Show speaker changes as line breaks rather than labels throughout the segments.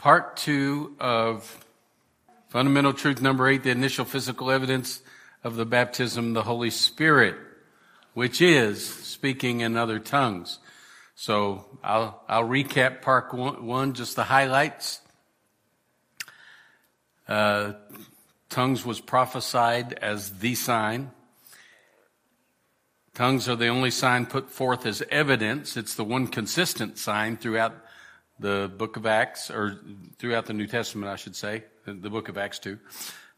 Part 2 of fundamental truth number 8, the initial physical evidence of the baptism of the Holy Spirit, which is speaking in other tongues. So I'll recap part 1, just the highlights. Tongues was prophesied as the sign. Tongues are the only sign put forth as evidence. It's the one consistent sign throughout the book of Acts, or throughout the New Testament, I should say, the book of Acts too.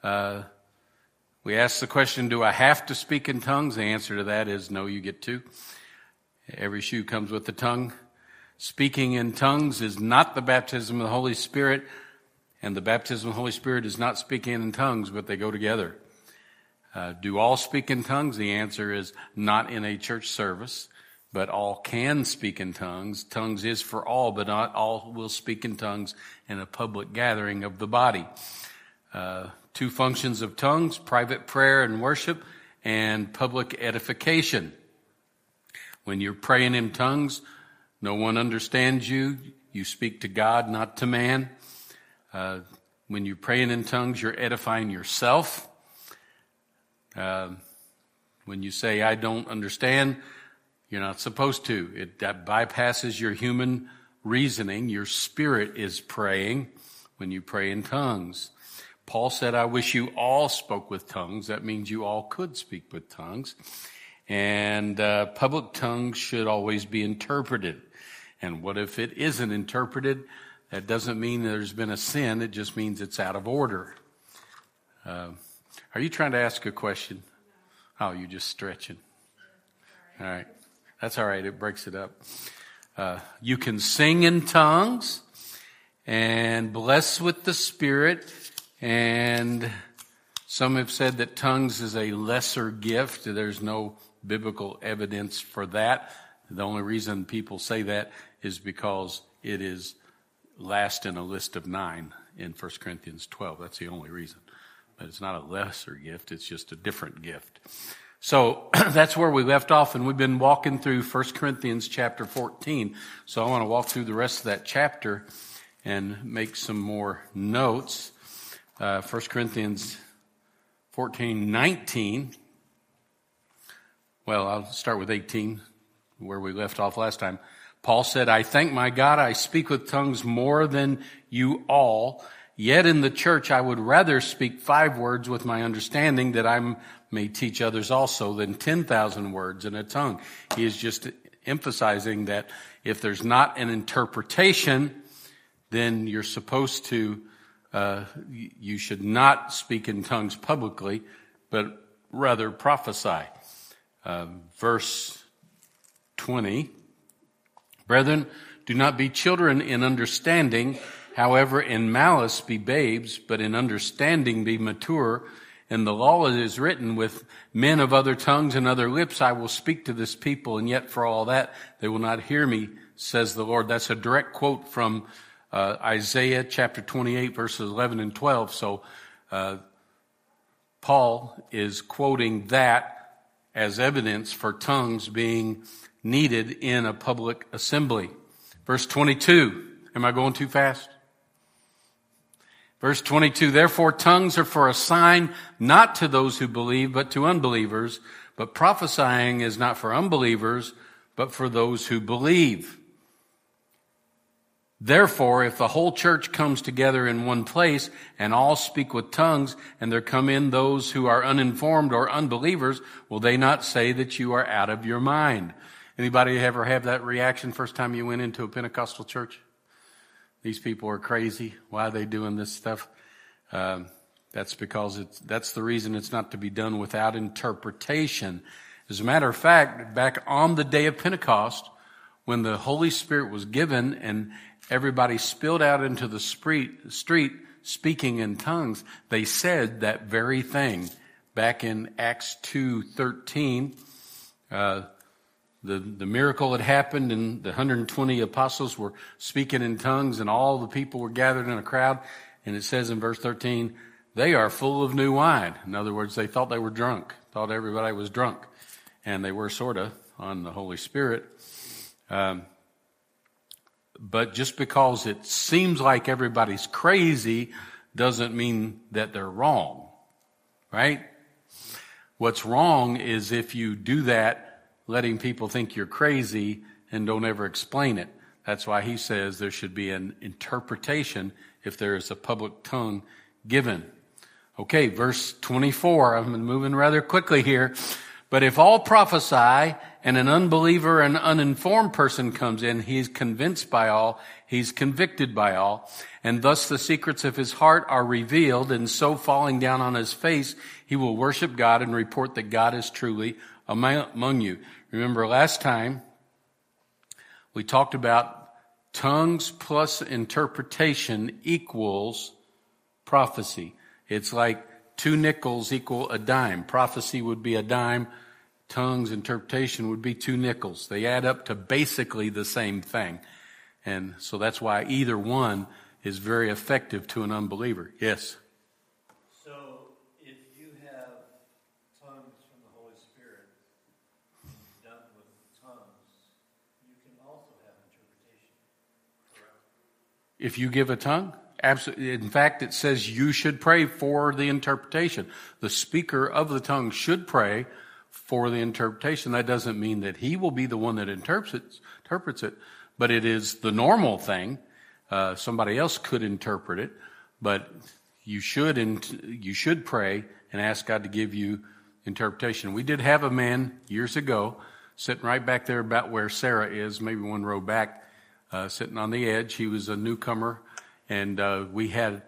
We ask the question, do I have to speak in tongues? The answer to that is no, you get to. Every shoe comes with the tongue. Speaking in tongues is not the baptism of the Holy Spirit, and the baptism of the Holy Spirit is not speaking in tongues, but they go together. Do all speak in tongues? The answer is not in a church service, but all can speak in tongues. Tongues is for all, but not all will speak in tongues in a public gathering of the body. 2 functions of tongues: private prayer and worship, and public edification. When you're praying in tongues, no one understands you. You speak to God, not to man. When you're praying in tongues, you're edifying yourself. When you say, I don't understand, you're not supposed to. That bypasses your human reasoning. Your spirit is praying when you pray in tongues. Paul said, I wish you all spoke with tongues. That means you all could speak with tongues. And public tongues should always be interpreted. And what if it isn't interpreted? That doesn't mean there's been a sin. It just means it's out of order. Are you trying to ask a question? Oh, you're just stretching. All right. That's all right. It breaks it up. You can sing in tongues and bless with the Spirit. And some have said that tongues is a lesser gift. There's no biblical evidence for that. The only reason people say that is because it is last in a list of 9 in 1 Corinthians 12. That's the only reason. But it's not a lesser gift. It's just a different gift. So that's where we left off, and we've been walking through 1 Corinthians chapter 14. So I want to walk through the rest of that chapter and make some more notes. 1 Corinthians 14:19. Well, I'll start with 18, where we left off last time. Paul said, I thank my God I speak with tongues more than you all. Yet in the church I would rather speak 5 words with my understanding, that I may teach others also, than 10,000 words in a tongue. He is just emphasizing that if there's not an interpretation, then you're supposed to, you should not speak in tongues publicly, but rather prophesy. Verse 20, Brethren, do not be children in understanding. However, in malice be babes, but in understanding be mature. In the law it is written, with men of other tongues and other lips I will speak to this people, and yet for all that they will not hear me, says the Lord. That's a direct quote from Isaiah chapter 28, verses 11 and 12. So Paul is quoting that as evidence for tongues being needed in a public assembly. Verse 22. Am I going too fast? Verse 22, therefore tongues are for a sign, not to those who believe, but to unbelievers. But prophesying is not for unbelievers, but for those who believe. Therefore, if the whole church comes together in one place and all speak with tongues, and there come in those who are uninformed or unbelievers, will they not say that you are out of your mind? Anybody ever have that reaction first time you went into a Pentecostal church? These people are crazy. Why are they doing this stuff? That's because that's the reason it's not to be done without interpretation. As a matter of fact, back on the day of Pentecost, when the Holy Spirit was given and everybody spilled out into the street speaking in tongues, they said that very thing. Back in Acts 2:13, The miracle had happened, and the 120 apostles were speaking in tongues, and all the people were gathered in a crowd. And it says in verse 13, they are full of new wine. In other words, they thought they were drunk, thought everybody was drunk. And they were sort of on the Holy Spirit. But just because it seems like everybody's crazy doesn't mean that they're wrong, right? What's wrong is if you do that, letting people think you're crazy and don't ever explain it. That's why he says there should be an interpretation if there is a public tongue given. Okay, verse 24. I'm moving rather quickly here. But if all prophesy and an unbeliever and uninformed person comes in, he's convinced by all, he's convicted by all, and thus the secrets of his heart are revealed, and so falling down on his face, he will worship God and report that God is truly among you. Remember last time we talked about tongues plus interpretation equals prophecy. It's like 2 nickels equal a dime. Prophecy would be a dime. Tongues, interpretation would be 2 nickels. They add up to basically the same thing. And so that's why either one is very effective to an unbeliever. Yes?
So if you have tongues from the Holy Spirit done with tongues, you can also have interpretation, correct?
If you give a tongue? Absolutely. In fact, it says you should pray for the interpretation. The speaker of the tongue should pray for the interpretation. That doesn't mean that he will be the one that interprets it, but it is the normal thing. Somebody else could interpret it, but you should pray and ask God to give you interpretation. We did have a man years ago sitting right back there about where Sarah is, maybe 1 row back, sitting on the edge. He was a newcomer. And we had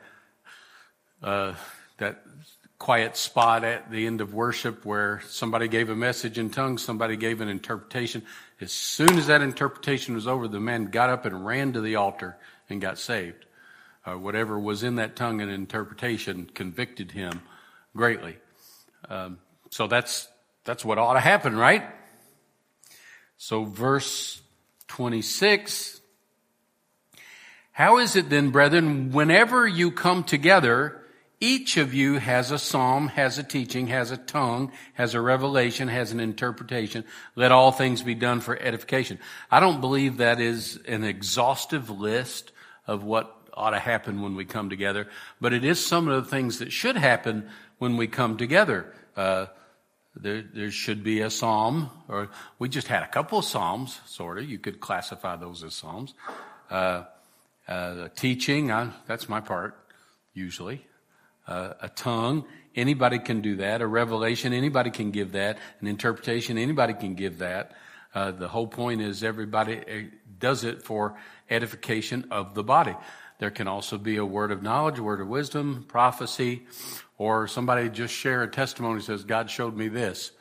that quiet spot at the end of worship where somebody gave a message in tongues, somebody gave an interpretation. As soon as that interpretation was over, the man got up and ran to the altar and got saved. Whatever was in that tongue and interpretation convicted him greatly. So that's what ought to happen, right? So verse 26... How is it then, brethren, whenever you come together, each of you has a psalm, has a teaching, has a tongue, has a revelation, has an interpretation. Let all things be done for edification. I don't believe that is an exhaustive list of what ought to happen when we come together, but it is some of the things that should happen when we come together. There should be a psalm, or we just had a couple of psalms, sort of. You could classify those as psalms. Teaching, that's my part, usually. A tongue, anybody can do that. A revelation, anybody can give that. An interpretation, anybody can give that. The whole point is everybody does it for edification of the body. There can also be a word of knowledge, a word of wisdom, prophecy, or somebody just share a testimony that says, God showed me this.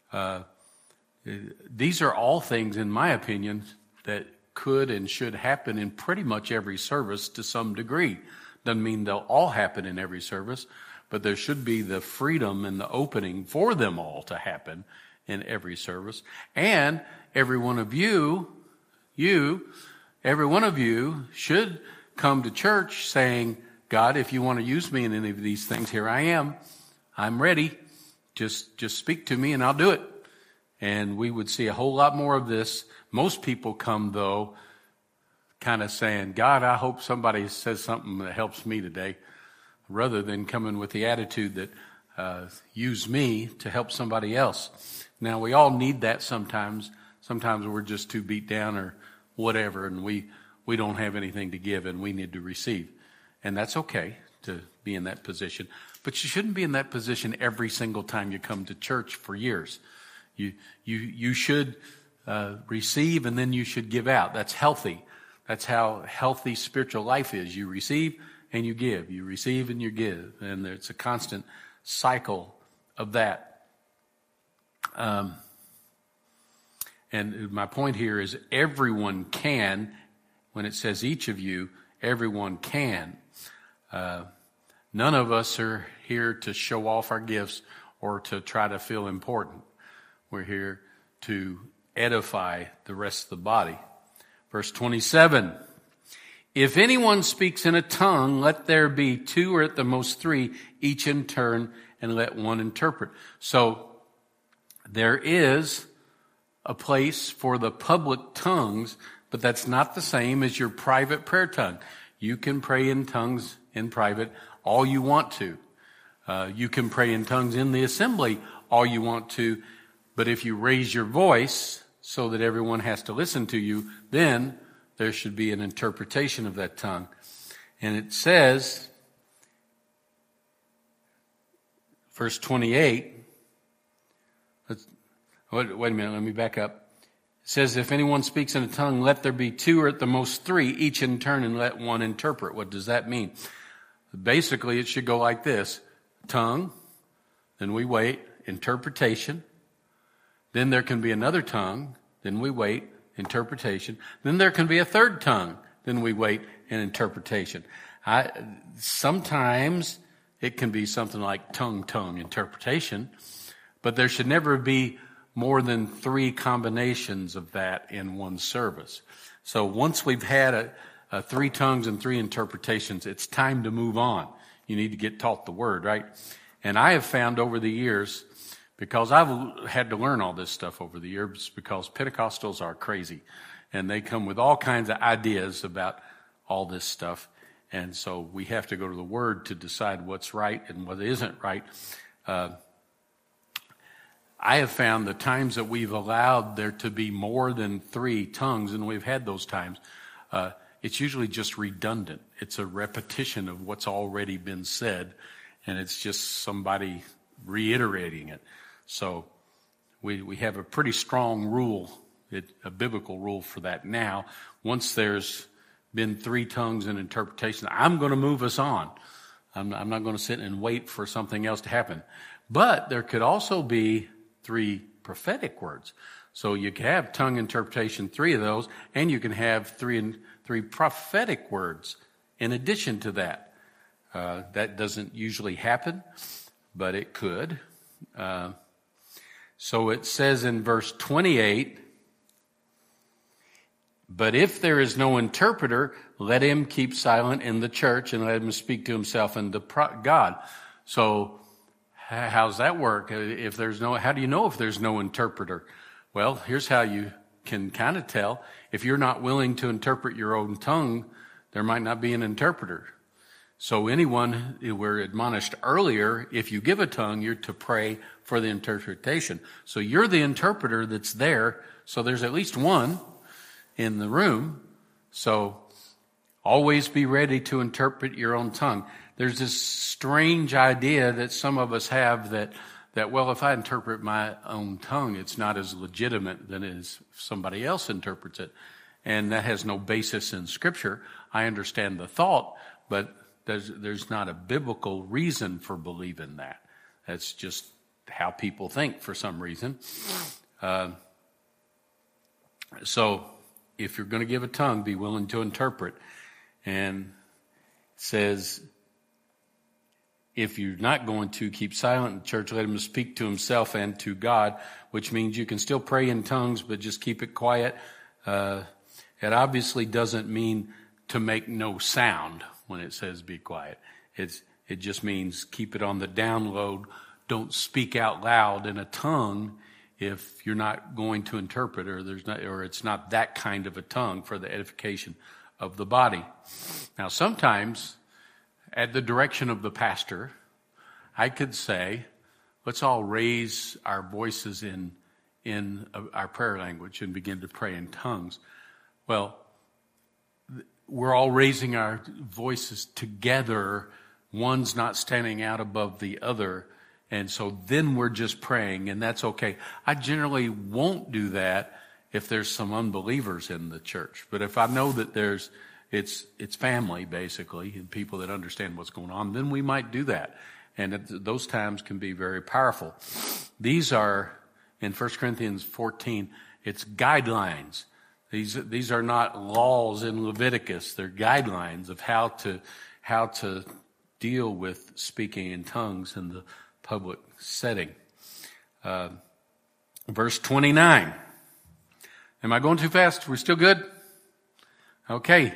These are all things, in my opinion, that could and should happen in pretty much every service to some degree. Doesn't mean they'll all happen in every service, but there should be the freedom and the opening for them all to happen in every service. And every one of you should come to church saying, God, if you want to use me in any of these things, here I am. I'm ready. Just speak to me and I'll do it. And we would see a whole lot more of this. Most people come, though, kind of saying, God, I hope somebody says something that helps me today, rather than coming with the attitude that use me to help somebody else. Now, we all need that sometimes. Sometimes we're just too beat down or whatever, and we don't have anything to give, and we need to receive. And that's okay to be in that position. But you shouldn't be in that position every single time you come to church for years. You should receive, and then you should give out. That's healthy. That's how healthy spiritual life is. You receive and you give. You receive and you give. And it's a constant cycle of that. And my point here is everyone can. When it says each of you, everyone can. None of us are here to show off our gifts or to try to feel important. We're here to edify the rest of the body. Verse 27, if anyone speaks in a tongue, let there be 2 or at the most 3, each in turn, and let one interpret. So there is a place for the public tongues, but that's not the same as your private prayer tongue. You can pray in tongues in private all you want to. You can pray in tongues in the assembly all you want to, but if you raise your voice so that everyone has to listen to you, then there should be an interpretation of that tongue. And it says, verse 28, wait a minute, let me back up. It says, if anyone speaks in a tongue, let there be two or at the most three, each in turn, and let one interpret. What does that mean? Basically, it should go like this. Tongue, then we wait, interpretation. Then there can be another tongue, then we wait, interpretation. Then there can be a third tongue, then we wait, and interpretation. Sometimes it can be something like tongue, interpretation, but there should never be more than 3 combinations of that in one service. So once we've had 3 tongues and 3 interpretations, it's time to move on. You need to get taught the word, right? And I have found over the years, because I've had to learn all this stuff over the years, because Pentecostals are crazy, and they come with all kinds of ideas about all this stuff. And so we have to go to the Word to decide what's right and what isn't right. I have found the times that we've allowed there to be more than 3 tongues, and we've had those times, it's usually just redundant. It's a repetition of what's already been said, and it's just somebody reiterating it. So we have a pretty strong rule, a biblical rule for that now. Once there's been 3 tongues and interpretation, I'm going to move us on. I'm not going to sit and wait for something else to happen. But there could also be 3 prophetic words. So you can have tongue interpretation, 3 of those, and you can have 3 prophetic words in addition to that. That doesn't usually happen, but it could. So it says in verse 28, but if there is no interpreter, let him keep silent in the church and let him speak to himself and to God. So how's that work? How do you know if there's no interpreter? Well, here's how you can kind of tell. If you're not willing to interpret your own tongue, there might not be an interpreter. So anyone, we're admonished earlier, if you give a tongue, you're to pray for the interpretation. So you're the interpreter that's there. So there's at least one in the room. So always be ready to interpret your own tongue. There's this strange idea that some of us have that well, if I interpret my own tongue, it's not as legitimate than as if somebody else interprets it. And that has no basis in Scripture. I understand the thought, but there's not a biblical reason for believing that. That's just how people think for some reason. So if you're going to give a tongue, be willing to interpret. And it says, if you're not going to, keep silent in the church, let him speak to himself and to God, which means you can still pray in tongues, but just keep it quiet. It obviously doesn't mean to make no sound when it says be quiet. It just means keep it on the download. Don't speak out loud in a tongue if you're not going to interpret, or it's not that kind of a tongue for the edification of the body. Now, sometimes, at the direction of the pastor, I could say, let's all raise our voices in our prayer language and begin to pray in tongues. Well, we're all raising our voices together. One's not standing out above the other. And so then we're just praying, and that's okay. I generally won't do that if there's some unbelievers in the church. But if I know that it's family, basically, and people that understand what's going on, then we might do that. And those times can be very powerful. These are, in 1 Corinthians 14, it's guidelines. These are not laws in Leviticus. They're guidelines of how to deal with speaking in tongues in the public setting. Verse 29. Am I going too fast? We're still good? Okay.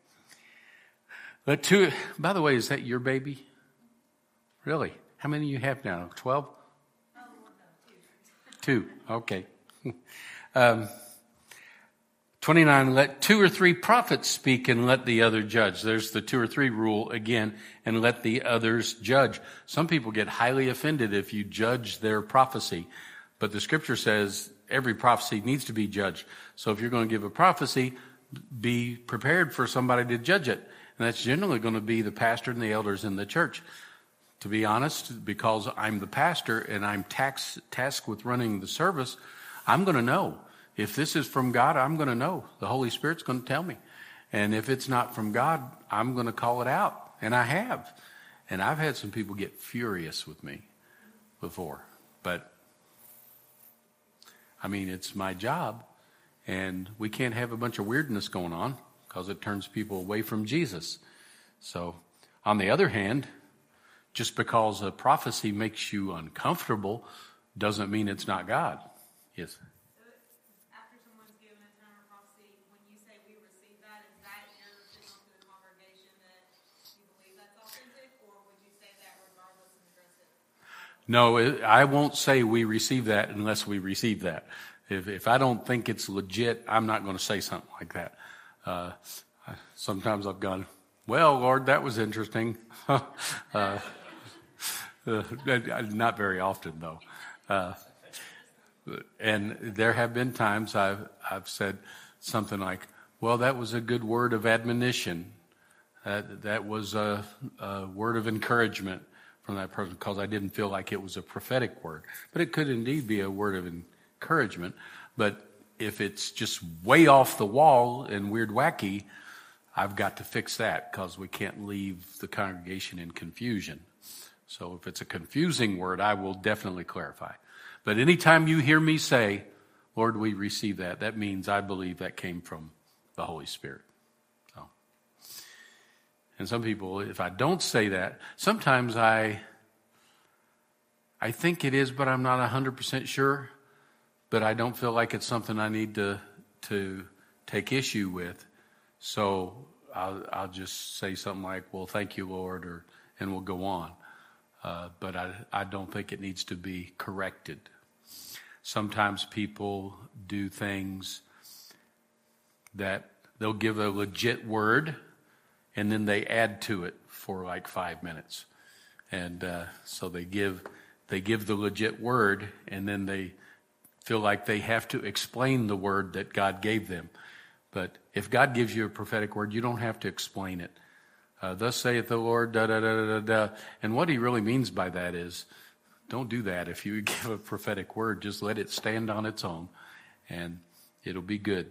By the way, is that your baby? Really? How many do you have now? 12? 2. Okay. 29, let 2 or 3 prophets speak and let the other judge. There's the 2 or 3 rule again, and let the others judge. Some people get highly offended if you judge their prophecy, but the scripture says every prophecy needs to be judged. So if you're going to give a prophecy, be prepared for somebody to judge it. And that's generally going to be the pastor and the elders in the church. To be honest, because I'm the pastor and I'm tasked with running the service, I'm going to know. If this is from God, I'm going to know. The Holy Spirit's going to tell me. And if it's not from God, I'm going to call it out. And I have. And I've had some people get furious with me before. But, I mean, it's my job. And we can't have a bunch of weirdness going on because it turns people away from Jesus. So, on the other hand, just because a prophecy makes you uncomfortable doesn't mean it's not God. Yes. No, I won't say we receive that unless we receive that. If I don't think it's legit, I'm not going to say something like that. Sometimes I've gone, well, Lord, that was interesting. Not very often, though. And there have been times I've said something like, well, that was a good word of admonition. That was a word of encouragement from that person because I didn't feel like it was a prophetic word. But it could indeed be a word of encouragement. But if it's just way off the wall and weird wacky, I've got to fix that because we can't leave the congregation in confusion. So if it's a confusing word, I will definitely clarify. But anytime you hear me say, Lord, we receive that, that means I believe that came from the Holy Spirit. And some people, if I don't say that, sometimes I think it is, but I'm not 100% sure. But I don't feel like it's something I need to take issue with. So I'll just say something like, well, thank you, Lord, and we'll go on. But I don't think it needs to be corrected. Sometimes people do things that they'll give a legit word, and then they add to it for like 5 minutes. And so they give the legit word, and then they feel like they have to explain the word that God gave them. But if God gives you a prophetic word, you don't have to explain it. Thus saith the Lord, da-da-da-da-da-da. And what he really means by that is, don't do that. If you give a prophetic word, just let it stand on its own, and it'll be good.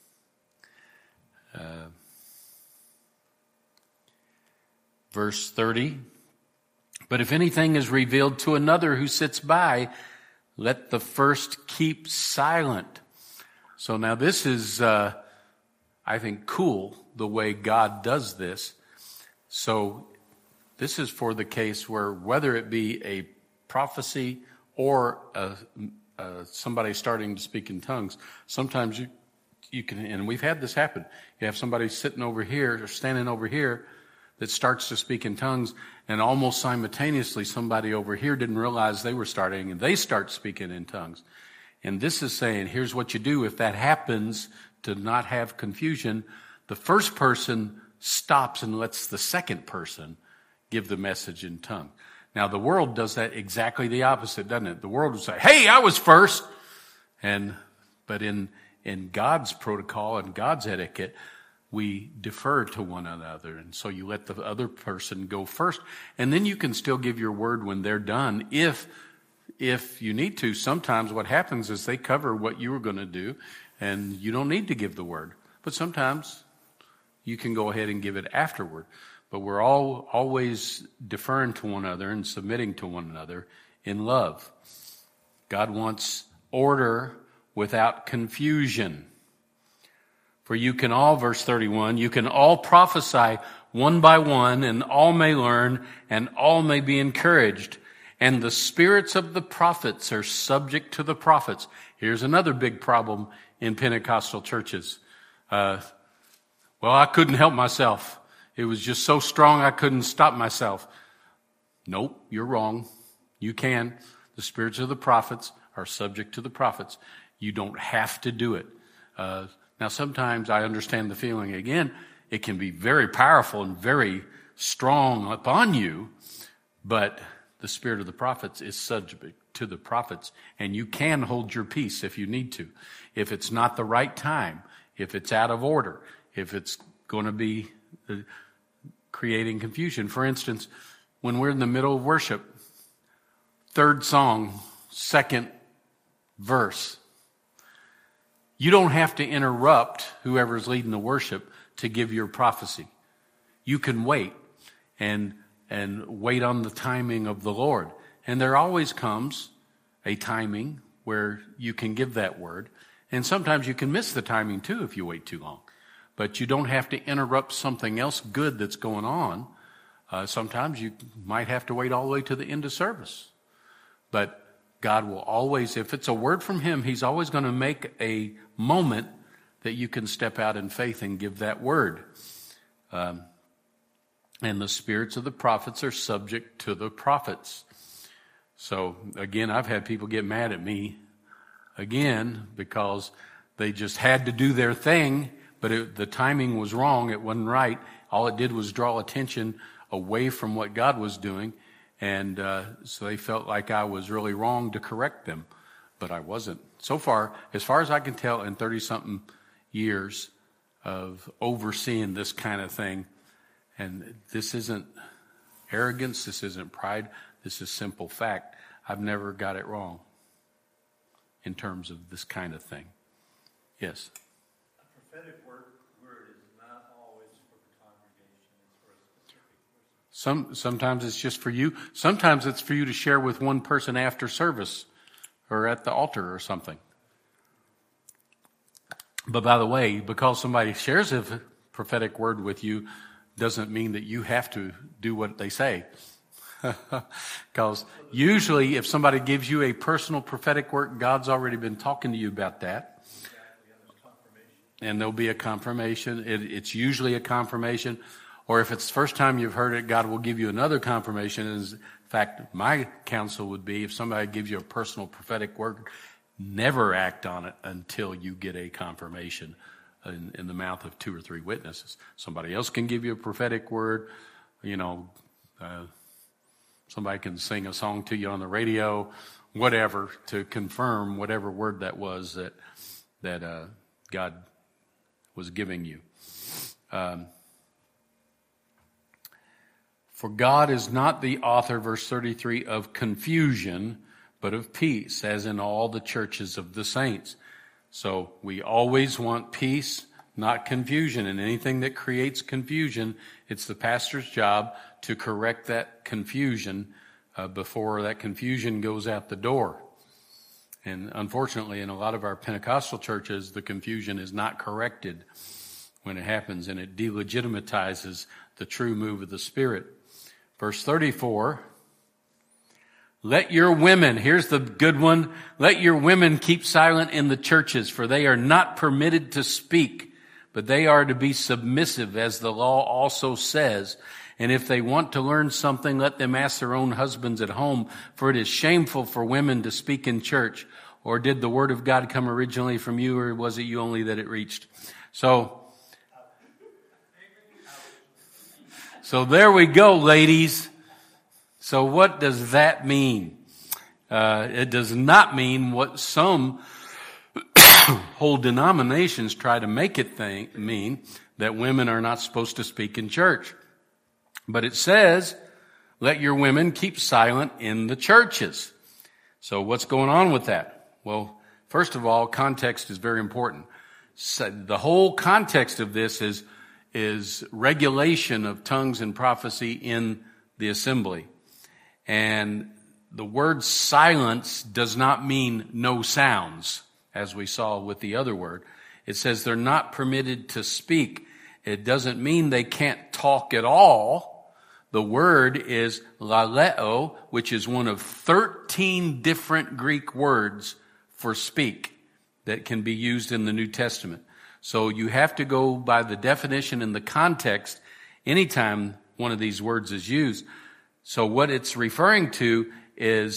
Verse 30, but if anything is revealed to another who sits by, let the first keep silent. So now this is, I think, cool, the way God does this. So this is for the case where whether it be a prophecy or somebody starting to speak in tongues, sometimes you can, and we've had this happen. You have somebody sitting over here or standing over here that starts to speak in tongues, and almost simultaneously somebody over here didn't realize they were starting, and they start speaking in tongues. And this is saying, here's what you do if that happens, to not have confusion. The first person stops and lets the second person give the message in tongue. Now, the world does that exactly the opposite, doesn't it? The world will say, hey, I was first. But in God's protocol and God's etiquette, we defer to one another. And so you let the other person go first. And then you can still give your word when they're done if you need to. Sometimes what happens is they cover what you were going to do, and you don't need to give the word. But sometimes you can go ahead and give it afterward. But we're all always deferring to one another and submitting to one another in love. God wants order without confusion. For you can all, verse 31, you can all prophesy one by one, and all may learn, and all may be encouraged. And the spirits of the prophets are subject to the prophets. Here's another big problem in Pentecostal churches. Well, I couldn't help myself. It was just so strong I couldn't stop myself. Nope, you're wrong. You can. The spirits of the prophets are subject to the prophets. You don't have to do it. Now, sometimes I understand the feeling again. It can be very powerful and very strong upon you, but the spirit of the prophets is subject to the prophets, and you can hold your peace if you need to. If it's not the right time, if it's out of order, if it's going to be creating confusion. For instance, when we're in the middle of worship, third song, second verse, you don't have to interrupt whoever's leading the worship to give your prophecy. You can wait and wait on the timing of the Lord. And there always comes a timing where you can give that word. And sometimes you can miss the timing too if you wait too long. But you don't have to interrupt something else good that's going on. Sometimes you might have to wait all the way to the end of service. But God will always, if it's a word from Him, He's always going to make a moment that you can step out in faith and give that word. And the spirits of the prophets are subject to the prophets. So, again, I've had people get mad at me, again, because they just had to do their thing, but the timing was wrong. It wasn't right. All it did was draw attention away from what God was doing. And so they felt like I was really wrong to correct them, but I wasn't. So far as I can tell, in 30-something years of overseeing this kind of thing, and this isn't arrogance, this isn't pride, this is simple fact. I've never got it wrong in terms of this kind of thing. Yes?
A prophetic word is not always for the congregation, it's for a specific person.
Sometimes it's just for you. Sometimes it's for you to share with one person after service or at the altar or something. But by the way, because somebody shares a prophetic word with you doesn't mean that you have to do what they say. Because usually if somebody gives you a personal prophetic word, God's already been talking to you about that. And there'll be a confirmation. It's usually a confirmation. Or if it's the first time you've heard it, God will give you another confirmation. In fact, my counsel would be if somebody gives you a personal prophetic word, never act on it until you get a confirmation in the mouth of 2 or 3 witnesses. Somebody else can give you a prophetic word. Somebody can sing a song to you on the radio, whatever, to confirm whatever word that was that God was giving you. For God is not the author, verse 33, of confusion, but of peace, as in all the churches of the saints. So we always want peace, not confusion. And anything that creates confusion, it's the pastor's job to correct that confusion before that confusion goes out the door. And unfortunately, in a lot of our Pentecostal churches, the confusion is not corrected when it happens, and it delegitimizes the true move of the Spirit. Verse 34, let your women, here's the good one, let your women keep silent in the churches, for they are not permitted to speak, but they are to be submissive, as the law also says. And if they want to learn something, let them ask their own husbands at home, for it is shameful for women to speak in church. Or did the word of God come originally from you, or was it you only that it reached? So there we go, ladies. So what does that mean? It does not mean what some whole denominations try to make it mean, that women are not supposed to speak in church. But it says, let your women keep silent in the churches. So what's going on with that? Well, first of all, context is very important. So the whole context of this is regulation of tongues and prophecy in the assembly. And the word silence does not mean no sounds, as we saw with the other word. It says they're not permitted to speak. It doesn't mean they can't talk at all. The word is laleo, which is one of 13 different Greek words for speak that can be used in the New Testament. So you have to go by the definition and the context anytime one of these words is used. So what it's referring to is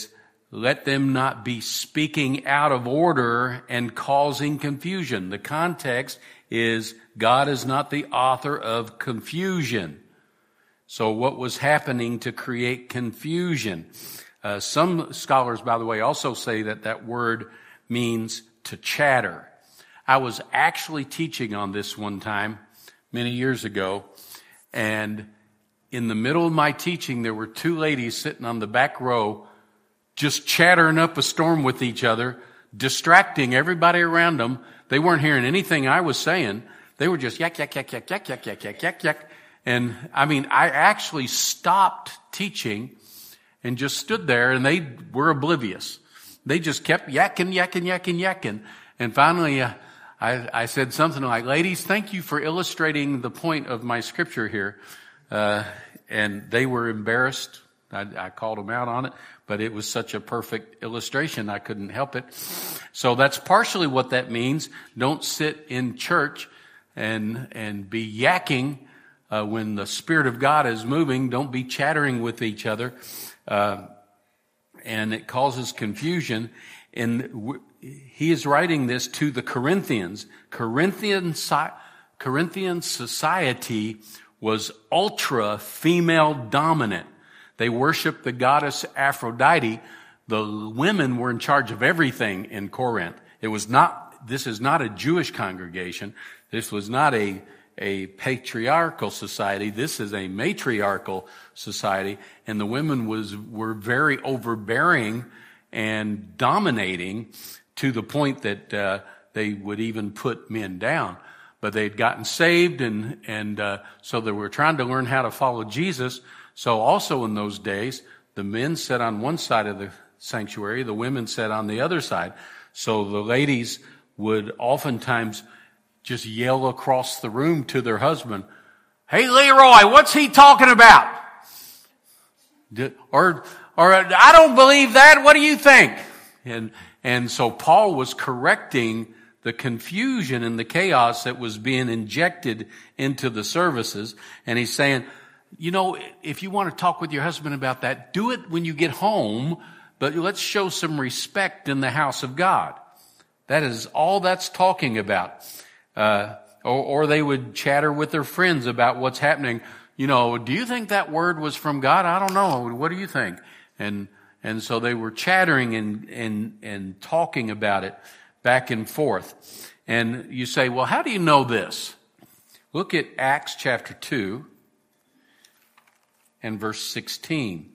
let them not be speaking out of order and causing confusion. The context is God is not the author of confusion. So what was happening to create confusion? Some scholars, by the way, also say that word means to chatter. I was actually teaching on this one time, many years ago, and in the middle of my teaching, there were two ladies sitting on the back row just chattering up a storm with each other, distracting everybody around them. They weren't hearing anything I was saying. They were just yak, yak, yak, yak, yak, yak, yak, yak, yak, yak. And I actually stopped teaching and just stood there, and they were oblivious. They just kept yakking, yakking, yakking, yakking. And finally, I said something like, ladies, thank you for illustrating the point of my scripture here. And they were embarrassed. I called them out on it, but it was such a perfect illustration, I couldn't help it. So that's partially what that means. Don't sit in church and be yakking when the Spirit of God is moving. Don't be chattering with each other, and it causes confusion. And he is writing this to the Corinthians. Corinthian society was ultra female dominant. They worshiped the goddess Aphrodite. The women were in charge of everything in Corinth. This is not a Jewish congregation. This was not a patriarchal society. This is a matriarchal society. And the women were very overbearing and dominating to the point that they would even put men down. But they'd gotten saved, and so they were trying to learn how to follow Jesus. So also in those days, the men sat on one side of the sanctuary, the women sat on the other side. So the ladies would oftentimes just yell across the room to their husband, "Hey, Leroy, what's he talking about?" Or "I don't believe that. What do you think?" And so Paul was correcting the confusion and the chaos that was being injected into the services. And he's saying, if you want to talk with your husband about that, do it when you get home, but let's show some respect in the house of God. That is all that's talking about. Or they would chatter with their friends about what's happening. Do you think that word was from God? I don't know. What do you think? And so they were chattering and talking about it back and forth. And you say, well, how do you know this? Look at Acts chapter 2 and verse 16.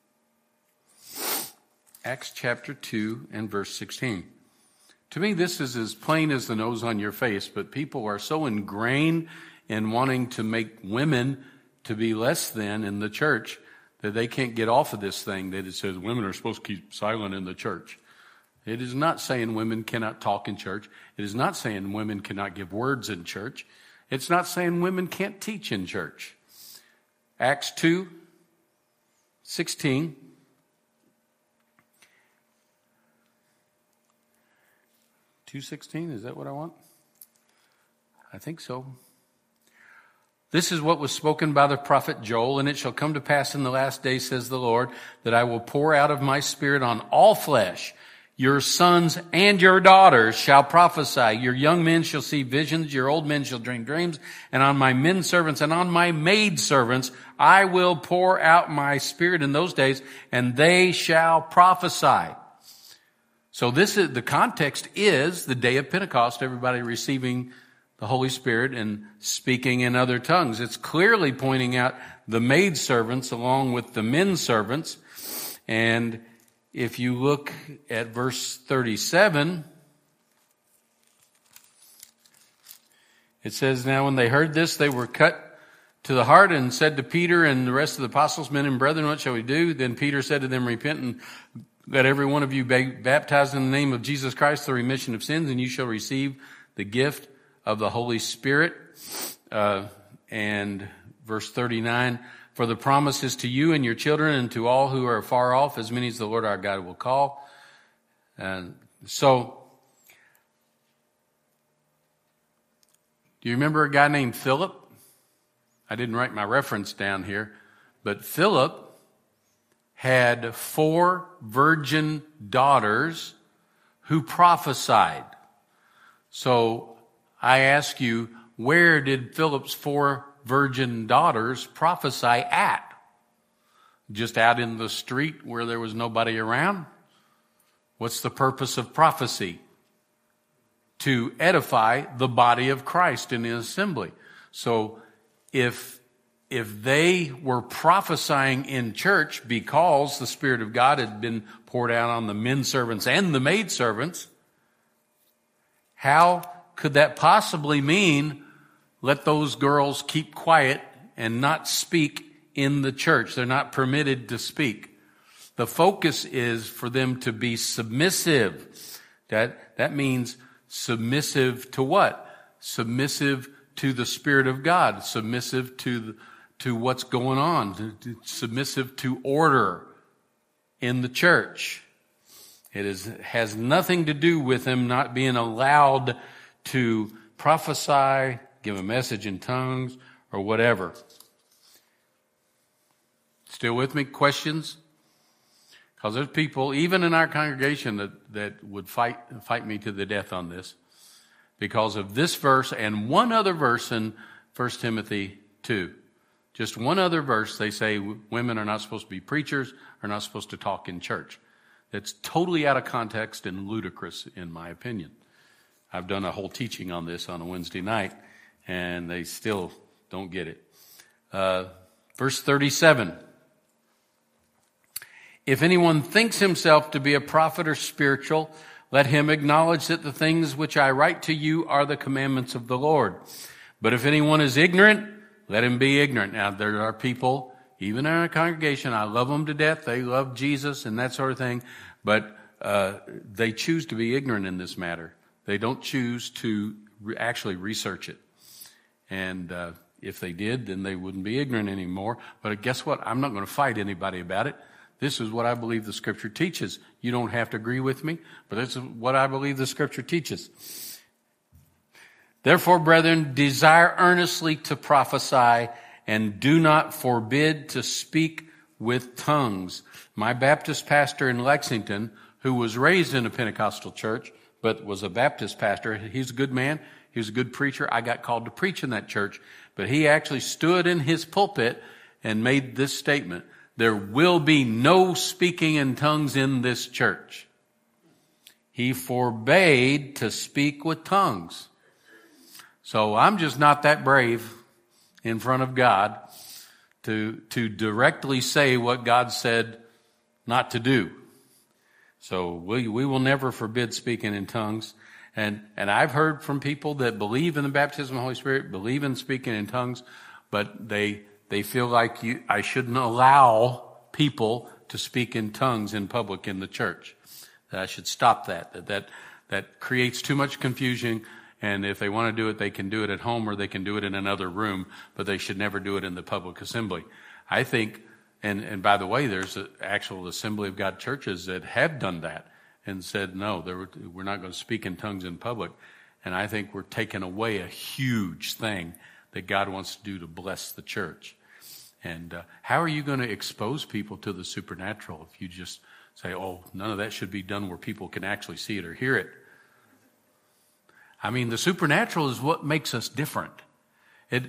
Acts chapter 2 and verse 16. To me, this is as plain as the nose on your face, but people are so ingrained in wanting to make women to be less than in the church that they can't get off of this thing that it says women are supposed to keep silent in the church. It is not saying women cannot talk in church. It is not saying women cannot give words in church. It's not saying women can't teach in church. Acts 2:16. Is that what I want? I think so. This is what was spoken by the prophet Joel, and it shall come to pass in the last days, says the Lord, that I will pour out of my spirit on all flesh. Your sons and your daughters shall prophesy. Your young men shall see visions. Your old men shall dream dreams. And on my men servants and on my maid servants, I will pour out my spirit in those days, and they shall prophesy. So the context is the day of Pentecost, everybody receiving the Holy Spirit and speaking in other tongues. It's clearly pointing out the maid servants along with the men servants. And if you look at verse 37, it says, now when they heard this, they were cut to the heart and said to Peter and the rest of the apostles, men and brethren, what shall we do? Then Peter said to them, repent and let every one of you be baptized in the name of Jesus Christ for the remission of sins, and you shall receive the gift of the Holy Spirit. And verse 39, for the promise is to you and your children and to all who are far off, as many as the Lord our God will call. And so, do you remember a guy named Philip? I didn't write my reference down here, but Philip had 4 virgin daughters who prophesied. So I ask you, where did Philip's 4 virgin daughters prophesy at? Just out in the street where there was nobody around? What's the purpose of prophecy? To edify the body of Christ in the assembly. So if they were prophesying in church because the Spirit of God had been poured out on the men servants and the maid servants, how could that possibly mean let those girls keep quiet and not speak in the church? They're not permitted to speak. The focus is for them to be submissive. That means submissive to what? Submissive to the Spirit of God, submissive to what's going on, submissive to order in the church. It has nothing to do with them not being allowed to prophesy, give a message in tongues, or whatever. Still with me? Questions? Because there's people, even in our congregation, that would fight me to the death on this because of this verse and one other verse in 1 Timothy 2. Just one other verse, they say women are not supposed to be preachers, are not supposed to talk in church. That's totally out of context and ludicrous, in my opinion. I've done a whole teaching on this on a Wednesday night, and they still don't get it. Verse 37. If anyone thinks himself to be a prophet or spiritual, let him acknowledge that the things which I write to you are the commandments of the Lord. But if anyone is ignorant, let him be ignorant. Now, there are people, even in our congregation, I love them to death. They love Jesus and that sort of thing. But they choose to be ignorant in this matter. They don't choose to actually research it. And if they did, then they wouldn't be ignorant anymore. But guess what? I'm not going to fight anybody about it. This is what I believe the Scripture teaches. You don't have to agree with me, but this is what I believe the Scripture teaches. Therefore, brethren, desire earnestly to prophesy, and do not forbid to speak with tongues. My Baptist pastor in Lexington, who was raised in a Pentecostal church, but was a Baptist pastor, he's a good man. He was a good preacher. I got called to preach in that church, but he actually stood in his pulpit and made this statement: there will be no speaking in tongues in this church. He forbade to speak with tongues. So I'm just not that brave in front of God to directly say what God said not to do. So we will never forbid speaking in tongues. And I've heard from people that believe in the baptism of the Holy Spirit, believe in speaking in tongues, but they feel like I shouldn't allow people to speak in tongues in public in the church. That I should stop that. That creates too much confusion. And if they want to do it, they can do it at home or they can do it in another room, but they should never do it in the public assembly. I think, and by the way, there's an actual Assembly of God churches that have done that and said, no, we're not going to speak in tongues in public. And I think we're taking away a huge thing that God wants to do to bless the church. And how are you going to expose people to the supernatural if you just say, oh, none of that should be done where people can actually see it or hear it? I mean, the supernatural is what makes us different. It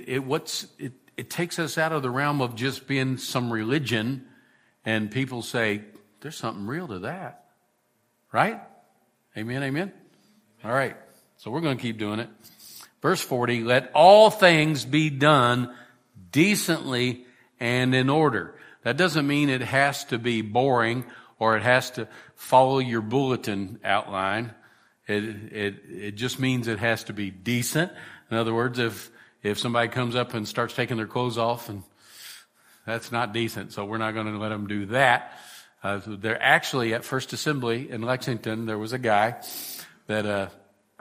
takes us out of the realm of just being some religion, and people say, there's something real to that. Right? Amen, amen? All right. So we're going to keep doing it. Verse 40, let all things be done decently and in order. That doesn't mean it has to be boring or it has to follow your bulletin outline. It just means it has to be decent. In other words, if somebody comes up and starts taking their clothes off, and that's not decent, so we're not going to let them do that. They're actually at First Assembly in Lexington. There was a guy that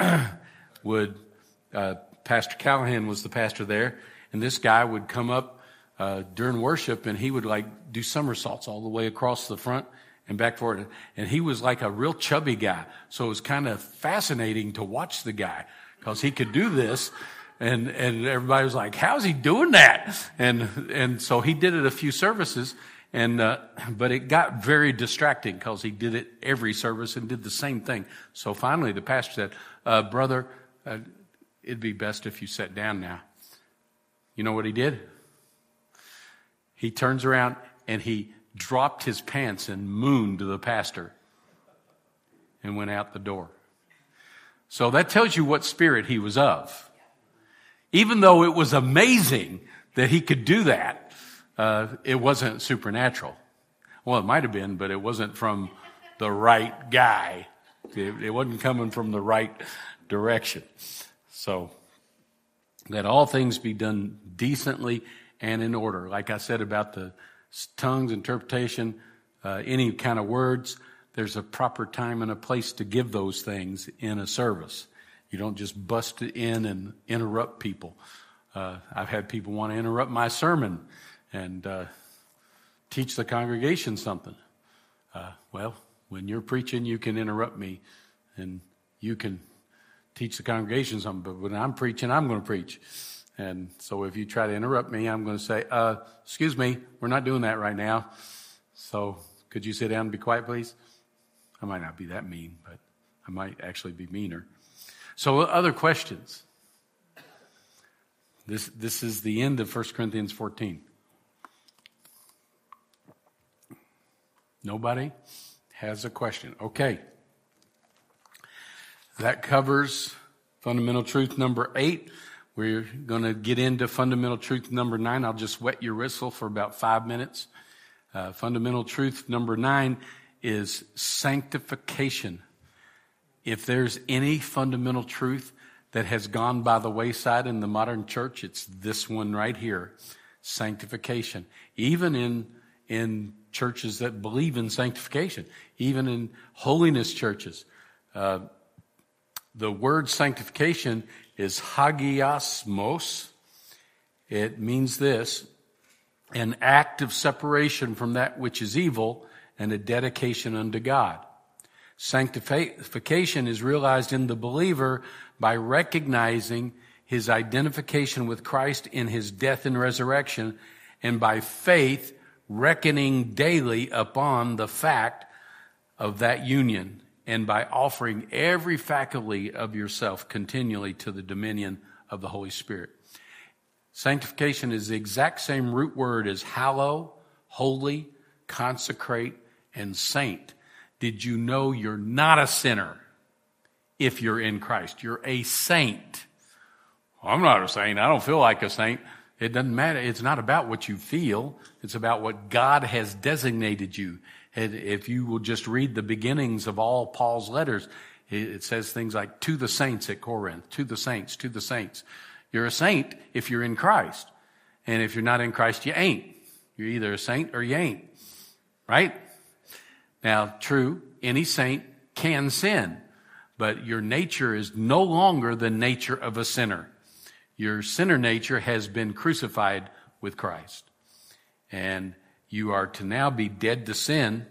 Pastor Callahan was the pastor there, and this guy would come up during worship, and he would do somersaults all the way across the front and back forward. And he was like a real chubby guy. So it was kind of fascinating to watch the guy because he could do this. And everybody was like, how's he doing that? And so he did it a few services, but it got very distracting because he did it every service and did the same thing. So finally the pastor said, brother, it'd be best if you sat down now. You know what he did? He turns around and he dropped his pants and mooned the pastor and went out the door. So that tells you what spirit he was of. Even though it was amazing that he could do that, it wasn't supernatural. Well, it might have been, but it wasn't from the right guy. It wasn't coming from the right direction. So, let all things be done decently and in order. Like I said about the tongues, interpretation, any kind of words, there's a proper time and a place to give those things in a service. You don't just bust it in and interrupt people. I've had people want to interrupt my sermon and teach the congregation something. Well, when you're preaching, you can interrupt me and you can teach the congregation something. But when I'm preaching, I'm going to preach. And so if you try to interrupt me, I'm going to say, excuse me, we're not doing that right now. So could you sit down and be quiet, please? I might not be that mean, but I might actually be meaner. So other questions? This is the end of 1 Corinthians 14. Nobody has a question. Okay. That covers fundamental truth number 8. We're going to get into fundamental truth number 9. I'll just wet your whistle for about 5 minutes. Fundamental truth number 9 is sanctification. If there's any fundamental truth that has gone by the wayside in the modern church, it's this one right here, sanctification. Even in churches that believe in sanctification, even in holiness churches. The word sanctification is hagiasmos. It means this: an act of separation from that which is evil and a dedication unto God. Sanctification is realized in the believer by recognizing his identification with Christ in his death and resurrection, and by faith reckoning daily upon the fact of that union, and by offering every faculty of yourself continually to the dominion of the Holy Spirit. Sanctification is the exact same root word as hallow, holy, consecrate, and saint. Did you know you're not a sinner if you're in Christ? You're a saint. Well, I'm not a saint. I don't feel like a saint. It doesn't matter. It's not about what you feel. It's about what God has designated you. And if you will just read the beginnings of all Paul's letters, it says things like, to the saints at Corinth, to the saints, to the saints. You're a saint if you're in Christ. And if you're not in Christ, you ain't. You're either a saint or you ain't. Right? Now, true, any saint can sin, but your nature is no longer the nature of a sinner. Your sinner nature has been crucified with Christ. And you are to now be dead to sin.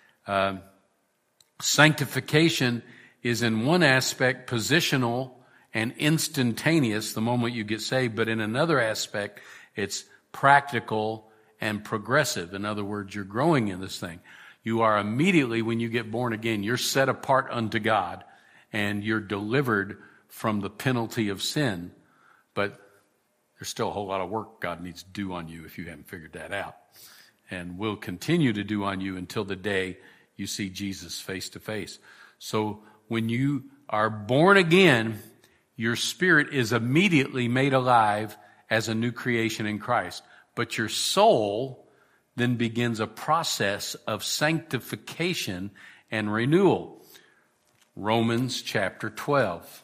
Sanctification is in one aspect positional and instantaneous the moment you get saved, but in another aspect, it's practical and progressive. In other words, you're growing in this thing. You are immediately, when you get born again, you're set apart unto God, and you're delivered from the penalty of sin. But there's still a whole lot of work God needs to do on you if you haven't figured that out. And will continue to do on you until the day you see Jesus face to face. So when you are born again, your spirit is immediately made alive as a new creation in Christ. But your soul then begins a process of sanctification and renewal. Romans chapter 12.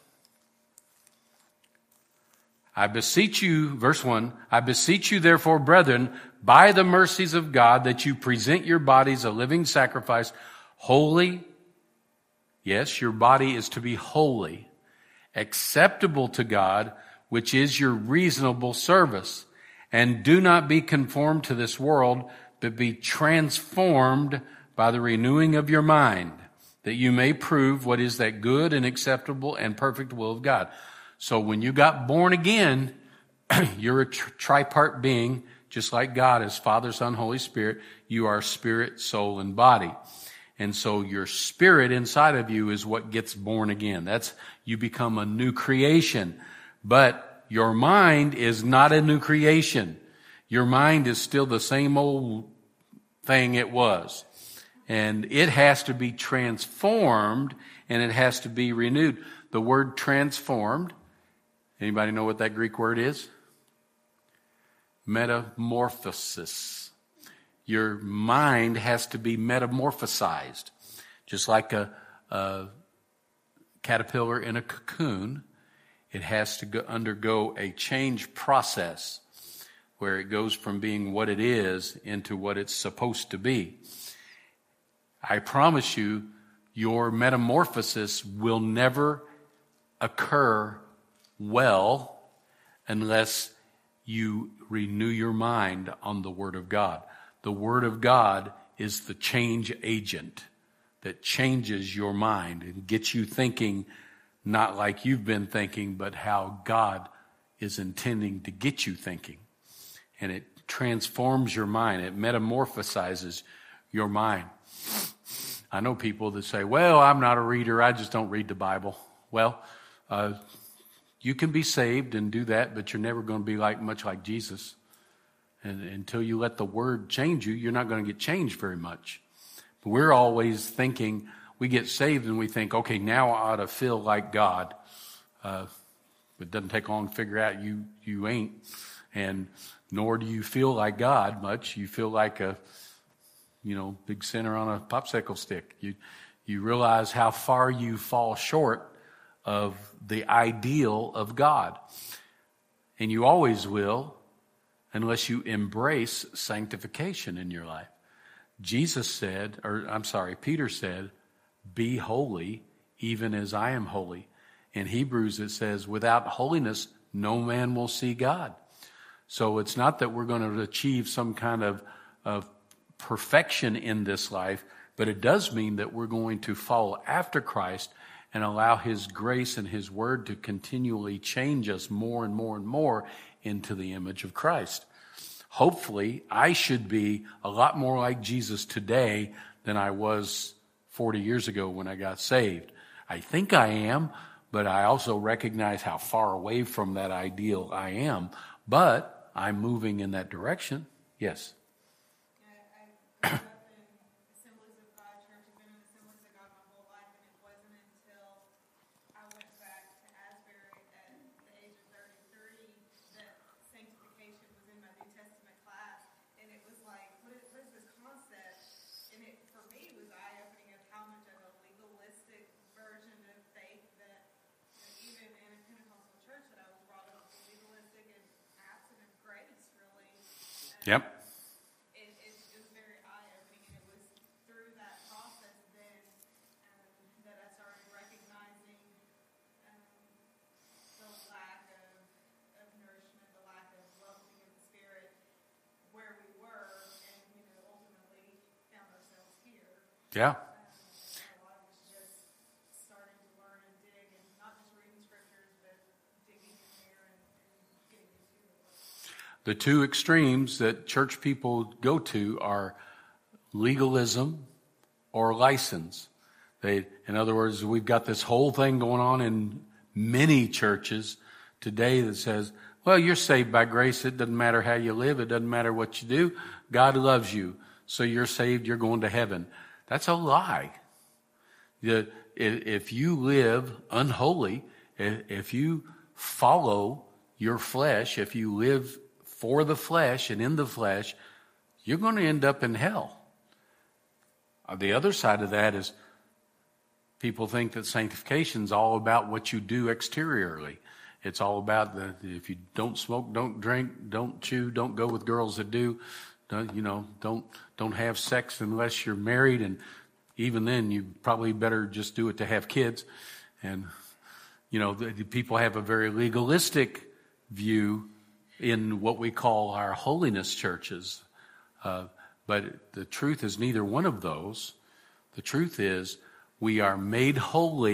I beseech you, verse 1, I beseech you therefore, brethren, by the mercies of God, that you present your bodies a living sacrifice, holy. Yes, your body is to be holy, acceptable to God, which is your reasonable service. And do not be conformed to this world, but be transformed by the renewing of your mind, that you may prove what is that good and acceptable and perfect will of God. So when you got born again, you're a tripart being, just like God is Father, Son, Holy Spirit. You are spirit, soul, and body. And so your spirit inside of you is what gets born again. You become a new creation. But your mind is not a new creation. Your mind is still the same old thing it was. And it has to be transformed, and it has to be renewed. The word transformed, anybody know what that Greek word is? Metamorphosis. Your mind has to be metamorphosized. Just like a caterpillar in a cocoon, it has to undergo a change process where it goes from being what it is into what it's supposed to be. I promise you, your metamorphosis will never occur well unless you renew your mind on the Word of God. The Word of God is the change agent that changes your mind and gets you thinking not like you've been thinking, but how God is intending to get you thinking. And it transforms your mind. It metamorphosizes your mind. I know people that say, well, I'm not a reader. I just don't read the Bible. Well, you can be saved and do that, but you're never going to be much like Jesus. And until you let the Word change you, you're not going to get changed very much. But we're always thinking, we get saved and we think, okay, now I ought to feel like God. It doesn't take long to figure out you ain't. And nor do you feel like God much. You feel like a big sinner on a popsicle stick. You realize how far you fall short of the ideal of God. And you always will unless you embrace sanctification in your life. Peter said, be holy even as I am holy. In Hebrews it says, without holiness, no man will see God. So it's not that we're going to achieve some kind of perfection in this life, but it does mean that we're going to follow after Christ and allow His grace and His Word to continually change us more and more and more into the image of Christ. Hopefully, I should be a lot more like Jesus today than I was 40 years ago when I got saved. I think I am, but I also recognize how far away from that ideal I am. But I'm moving in that direction. Yes.
I grew up in Assemblies of God church. I've been in Assemblies of God my whole life, and it wasn't until I went back to Asbury at the age of 33 that sanctification was in my New Testament class, and it was like, what is this concept? And it, for me, was eye-opening of how much of a legalistic version of faith that even in a Pentecostal church that I was brought up with, legalistic and absent of grace, really.
Yep. Yeah.
A lot of us just starting to learn and dig, and not just reading scriptures, but digging in there and getting into it.
The two extremes that church people go to are legalism or license. In other words, we've got this whole thing going on in many churches today that says, well, you're saved by grace. It doesn't matter how you live. It doesn't matter what you do. God loves you. So you're saved. You're going to heaven. That's a lie. If you live unholy, if you follow your flesh, if you live for the flesh and in the flesh, you're going to end up in hell. The other side of that is people think that sanctification is all about what you do exteriorly. It's all about if you don't smoke, don't drink, don't chew, don't go with girls that do. Don't have sex unless you're married, and even then you probably better just do it to have kids. And the people have a very legalistic view in what we call our holiness churches. But the truth is neither one of those. The truth is we are made holy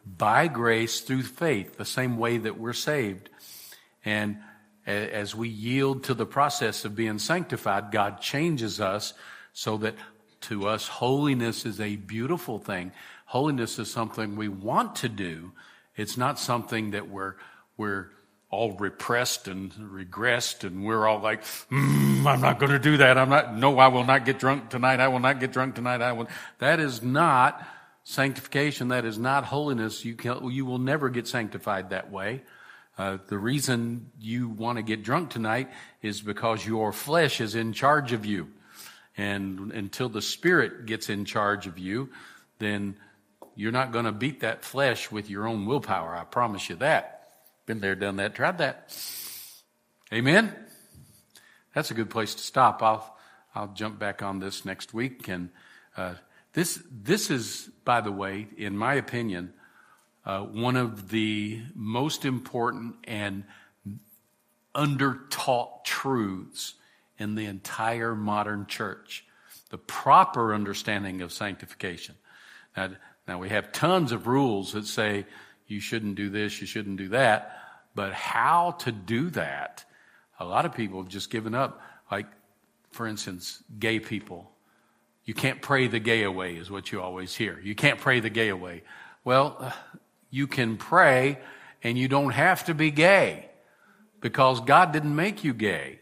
by grace through faith, the same way that we're saved. And as we yield to the process of being sanctified, God changes us so that to us, holiness is a beautiful thing. Holiness is something we want to do. It's not something that we're all repressed and regressed, and we're all like, I'm not going to do that. I will not get drunk tonight. I will not get drunk tonight. That is not sanctification. That is not holiness. You will never get sanctified that way. The reason you want to get drunk tonight is because your flesh is in charge of you. And until the Spirit gets in charge of you, then you're not going to beat that flesh with your own willpower. I promise you that. Been there, done that, tried that. Amen? That's a good place to stop. I'll jump back on this next week. And this is, by the way, in my opinion, one of the most important and undertaught truths in the entire modern church. The proper understanding of sanctification. Now we have tons of rules that say you shouldn't do this, you shouldn't do that. But how to do that, a lot of people have just given up. Like, for instance, gay people. You can't pray the gay away is what you always hear. You can't pray the gay away. Well, you can pray and you don't have to be gay because God didn't make you gay.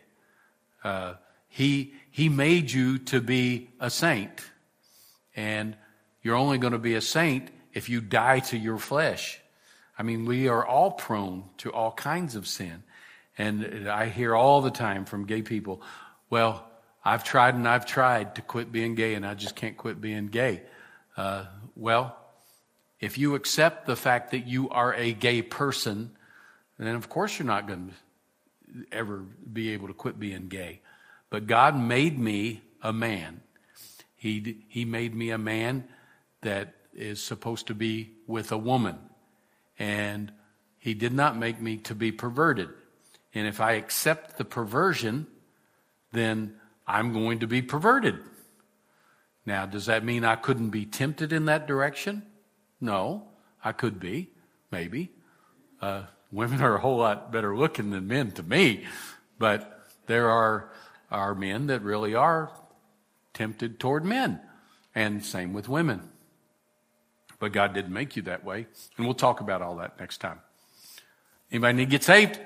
He made you to be a saint. And you're only going to be a saint if you die to your flesh. I mean, we are all prone to all kinds of sin. And I hear all the time from gay people, well, I've tried to quit being gay and I just can't quit being gay. Well, if you accept the fact that you are a gay person, then of course you're not going to ever be able to quit being gay. But God made me a man. He made me a man that is supposed to be with a woman. And he did not make me to be perverted. And if I accept the perversion, then I'm going to be perverted. Now, does that mean I couldn't be tempted in that direction? No, I could be, maybe. Women are a whole lot better looking than men to me. But there are men that really are tempted toward men. And same with women. But God didn't make you that way. And we'll talk about all that next time. Anybody need to get saved?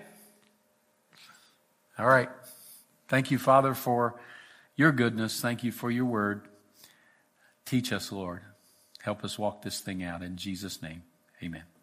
All right. Thank you, Father, for your goodness. Thank you for your word. Teach us, Lord. Help us walk this thing out in Jesus' name. Amen.